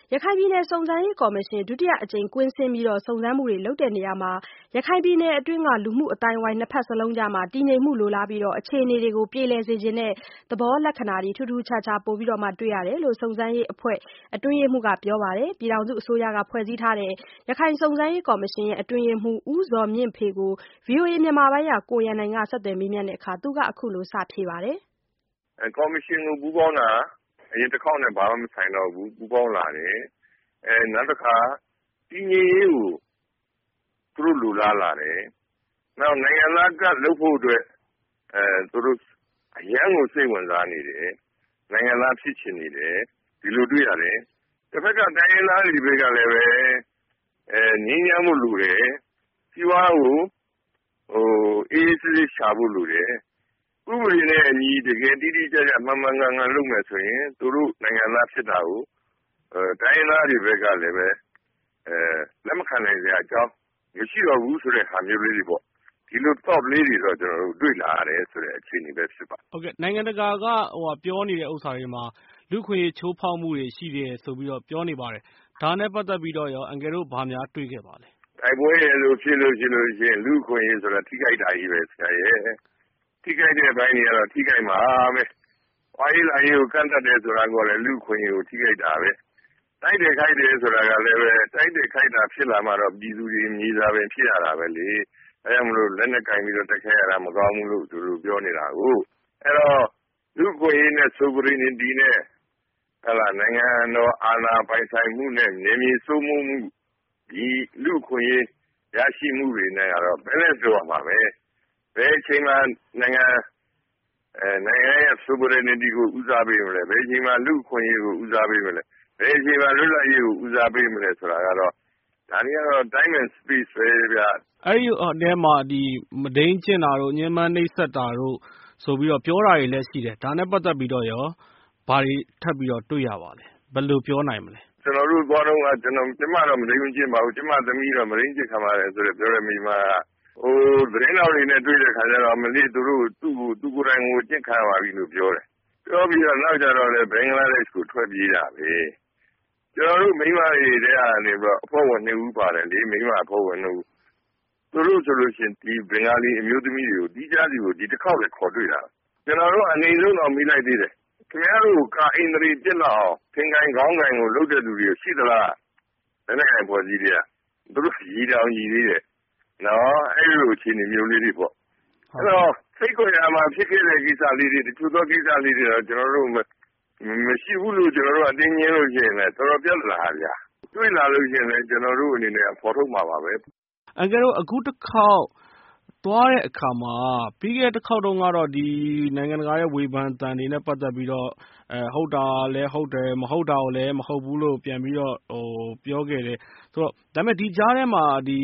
ရခိုင်ပြည်နယ်စုံစမ်းရေးကော်မရှင်ဒုတိယအကြိမ်ကွင်းဆင်းပြီးစုံစမ်းမှုတွေလုပ်တဲ့နေရာမှာရခိုင်ပြည်နယ်အတွင်းကလူမှုအတိုင်းအဝိုင်းနှစ်ဖက်စလုံးကြားတည်ငြိမ်မှုလိုလားပြီးအခြေအနေတွေကိုပြေလည်စေခြင်းတဲ့သဘောလက္ခဏာတွေထူးထူးခြားခြားပိုပြီးတွေ့ရတယ်လို့စုံစမ်းရေးအဖွဲ့အတွင်းရေးမှူးကပြောပါတယ်။ပြည်ထောင်စုအစိုးရကဖွဲ့စည်းထားတဲ့ရခိုင်စုံစမ်းရေးကော်မရှင်ရဲ့အတွင်းရေးမှူးဦးဇော်မြင့်ဖေကို VOA မြန်မာပိုင်းကကိုရန်နိုင်ကဆက်သွယ်မေးမြန်းတဲ့အခါသူကအခုလိုစဖြေပါတယ်။ကော်မရှင်ကိုပူးပေါင်းတာအရင်တစ်ခေါက်နဲ့ဘာမှမဆိုင်တော့ဘူးပူးပေါင်းလာတယ်။နောက်တစ်ခါတည်ငြိမ်ရေးကိုသူတို့လူလားလာတယ်။နောက်နိုင်ငံသားကလုပ်ဖို့အတွက်သူတို့အရန်ကိုစိတ်ဝင်စားနေတယ်။နိုင်ငံသားဖြစ်ချင်နေတယ်ဒီလိုတွေ့ရတယ်။တစ်ဖက်ကတိုင်းရင်းသားတွေဘက်ကလည်းပဲငြိမ်းချမ်းမှုလိုတယ်။စီးပွားကိုအေးစစ်စစ်ရှာဖို့လိုတယ်။ဥပဒေနဲ့အညီတကယ်တိတိကျကျမှန်မှန်ကန်ကန်လုပ်မယ်ဆိုရင်သူတို့နိုင်ငံသားဖြစ်တာကိုတိုင်းရင်းသားတွေဘက်ကလည်းပဲလက်မခံနိုင်စရာအကြောင်းမရှိတော့ဘူးဆိုတဲ့ဟာမျိုးလေးတွေပေါ့ဒီလို thought လေးတွေတော့ကျွန်တော်တို့တွေ့လာရတယ်ဆိုတဲ့အခြေအနေပဲဖြစ်ပါဟုတ်ကဲ့နိုင်ငံတကာကပြောနေတဲ့ဥစ္စာတွေမှာလူခွင့်ချိုးဖောက်မှုတွေရှိတယ်ဆိုပြီးတော့ပြောနေပါတယ်ဒါနဲ့ပတ်သက်ပြီးတော့ရောအန်ကယ်တို့ဘာများတွေ့ခဲ့ပါလဲတိုက်ပွဲရလို့ဖြစ်လို့ရှိရင်လူခွင့်ရေးဆိုတာထိခိုက်တာကြီးပဲဆရာရဲ့ထိခိုက်တဲ့ဘိုင်းတွေကတော့ထိခိုက်မှာပဲဝါရေးလာရေးကိုကန့်တတ်တယ်ဆိုတာကလည်းလူခွင့်ရေးကိုထိခိုက်တာပဲတိုက်တယ်ခိုက်တယ်ဆိုတာကလည်းပဲတိုက်တယ်ခိုက်တာဖြစ်လာမှတော့ပြည်သူတွေမြေစာပင်ဖြစ်ရတာပဲလေအဲဒါမလို့လက်နဲ့ကင်ပြီးတော့တက်ခဲရတာမကောင်းဘူးလို့သူတို့ပြောနေတာကိုအဲတော့လူခွင့်ရေးနဲ့ sovereignty နဲ့နိုင်ငံတော်အာဏာပိုင်ဆိုင်မှုနဲ့နေမြေစိုးမိုးမှုဒီလူခွင့်ရေးရရှိမှုတွေနဲ့ကတော့ balance လုပ်ရမှာပဲဘယ်အချိန်မှနိုင်ငံရဲ့ sovereignty ကိုဦးစားပေးမလဲဘယ်အချိန်မှလူခွင့်ရေးကိုဦးစားပေးမလဲဘယ်အချိန်မှလွတ်လပ်ရေးကိုဦးစားပေးမလဲဆိုတာကတော့ဒါတွေကတော့ time and space ပဲဗျအဲ့ဒီထဲမှာဒီမဒိန်းကျင့်တာတို့ညှဉ်းပန်းနှိပ်စက်တာတို့ဆိုပြီးတော့ပြောတာတွေလည်းရှိတယ်ဒါနဲ့ပတ်သက်ပြီးတော့ရောဘာတွေထပ်ပြီးတော့တွေ့ရပါလဲဘယ်လိုပြောနိုင်မလဲကျွန်တော်တို့သွားတော့ကကျမတော့မဒိန်းကျင့်ပါဘူးကျမသမီးတော့မဒိန်းကျင့်ခံပါတယ်ဆိုတော့ပြောရမိမှာသတင်းတော်တွေနဲ့တွေ့တဲ့ခါကျတော့မလေးသူတို့သူ့ကိုယ်တိုင်ကိုကျင့်ခံပါပြီလို့ပြောတယ်ပြောပြီးတော့နောက်ကြတော့လည်းဘင်္ဂလားဒေ့ရှ်ကိုထွက်ပြေးတာပဲကျွန်တော်တို့မိန်းမတွေတဲ့ကနေပြီးတော့အဖွဲ့ဝင်2ဦးပါတယ်လေမိန်းမအဖွဲ့ဝင်2ဦးသူတို့ဆိုလို့ရှိရင်ဒီဘင်္ဂါလီအမျိုးသမီးတွေကိုဒီကြားစီကိုဒီတစ်ခေါက်လည်းခေါ်တွေ့တာကျွန်တော်တို့အနေဆုံးတော့မိလိုက်သေးတယ်ခင်ဗျားတို့ကာအင်္ဒရီပြစ်လောက်အောင်သင်္ကိုင်းခေါင်းကိုင်းကိုလုပ်တဲ့လူတွေရှိသလားလက်နဲ့ဖွဲ့စည်းတွေကသူတို့ရည်တောင်ရည်သေးတယ်နော်အဲ့လိုအခြေအနေမျိုးလေးတွေပေါ့အဲ့တော့စိတ်ကိုယ်ရမှာဖြစ်ခဲ့တဲ့ကိစ္စလေးတွေတချို့သောကိစ္စလေးတွေတော့ကျွန်တော်တို့မရှိဘူးလို့ကျွန်တော်တို့အတင်းညင်းလို့ရှိရင်လည်းတော်တော်ပြတ်လာဗျာတွေ့လာလို့ရှိရင်လည်းကျွန်တော်တို့အနေနဲ့ဖော်ထုတ်မှာပါပဲအန်ကယ်တို့အခုတစ်ခေါက်သွားတဲ့အခါမှာပြီးခဲ့တဲ့တစ်ခေါက်တုန်းကတော့ဒီနိုင်ငံတကာရဲ့ဝေဖန်တန်တွေနဲ့ပတ်သက်ပြီးတော့ဟုတ်တာလည်းဟုတ်တယ်မဟုတ်တာကိုလည်းမဟုတ်ဘူးလို့ပြန်ပြီးတော့ပြောခဲ့တယ်ဆိုတော့ဒါပေမဲ့ဒီကြားထဲမှာဒီ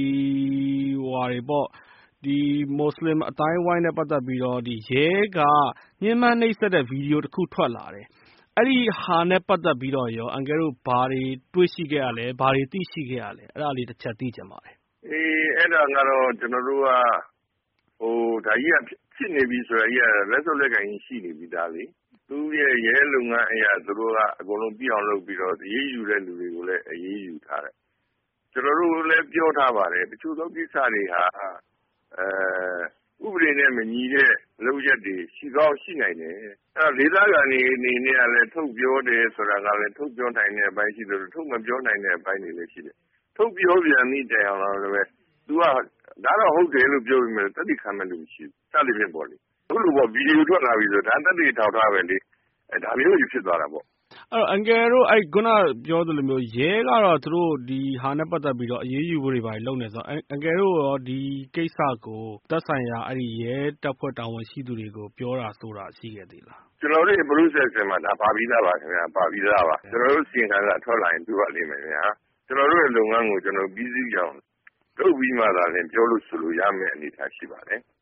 ဒီမွတ်စလင်အတိုင်းဝိုင်းနဲ့ပတ်သက်ပြီးတော့ဒီရဲကညှဉ်းပန်းနှိပ်စက်တဲ့ဗီဒီယိုတစ်ခုထွက်လာတယ်အဲ့ဒီဟာနဲ့ပတ်သက်ပြီးတော့ရောအန်ကယ်တို့ဘာတွေတွေ့ရှိခဲ့ရလဲဘာတွေသိရှိခဲ့ရလဲအဲ့ဒါလေးတစ်ချက်သိချင်ပါတယ်အဲ့ဒါကတော့ကျွန်တော်တို့ကဒါကြီးကဖြစ်နေပြီဆိုတော့ကြီးကလက်စုပ်လက်ကင်ရှိနေပြီသားလေသူရဲ့ရဲလုပ်ငန်းအရာသူတို့ကအကုန်လုံးပြအောင်လုပ်ပြီးတော့အေးအေးယူတဲ့လူတွေကိုလည်းအေးအေးယူထားတယ်ကျွန်တော်တို့လည်းပြောထားပါတယ်တချို့သောကိစ္စတွေဟာဥပဒေနဲ့မညီတဲ့လုပ်ရက်တွေရှိကောင်းရှိနိုင်တယ်အဲ့တော့ဒေသခံတွေအနေနဲ့ကလည်းထုတ်ပြောတယ်ဆိုတာကလည်းထုတ်ပြောနိုင်တဲ့အပိုင်းရှိတယ်လို့ထုတ်မပြောနိုင်တဲ့အပိုင်းတွေလည်းရှိတယ်ထုတ်ပြောပြန်မိတိုင်အောင်လည်းပဲသူကဒါတော့ဟုတ်တယ်လို့ပြောပြီးမှတက်တိခံမဲ့လူမရှိဘူးစသည်ဖြင့်ပေါ့လေအခုလိုပေါ့ဗီဒီယိုထွက်လာပြီဆိုဒါတက်တိထောက်ထားပဲလေဒါမျိုးကြီးဖြစ်သွားတာပေါ့အဲ့တော့အန်ကယ်တို့ခုနပြောသလိုမျိုးရဲကတော့သူတို့ဒီဟာနဲ့ပတ်သက်ပြီးတော့အရေးယူဖို့တွေပါလုပ်နေဆိုအန်ကယ်တို့ရောဒီကိစ္စကိုသက်ဆိုင်ရာအဲ့ဒီရဲတပ်ဖွဲ့တာဝန်ရှိသူတွေကိုပြောတာဆိုတာရှိခဲ့သေးလားကျွန်တော်တို့ process မှာဒါပါပြီးသားပါခင်ဗျာပါပြီးသားပါကျွန်တော်တို့စီရင်ခံစာထွက်လာရင်ပြပါလိမ့်မယ်ခင်ဗျာကျွန်တော်တို့ရဲ့လုပ်ငန်းကိုကျွန်တော်ပြီးစီးအောင်လုပ်ပြီးမှသာလည်းပြောလို့ဆိုလို့ရမယ့်အနေအထားရှိပါတယ်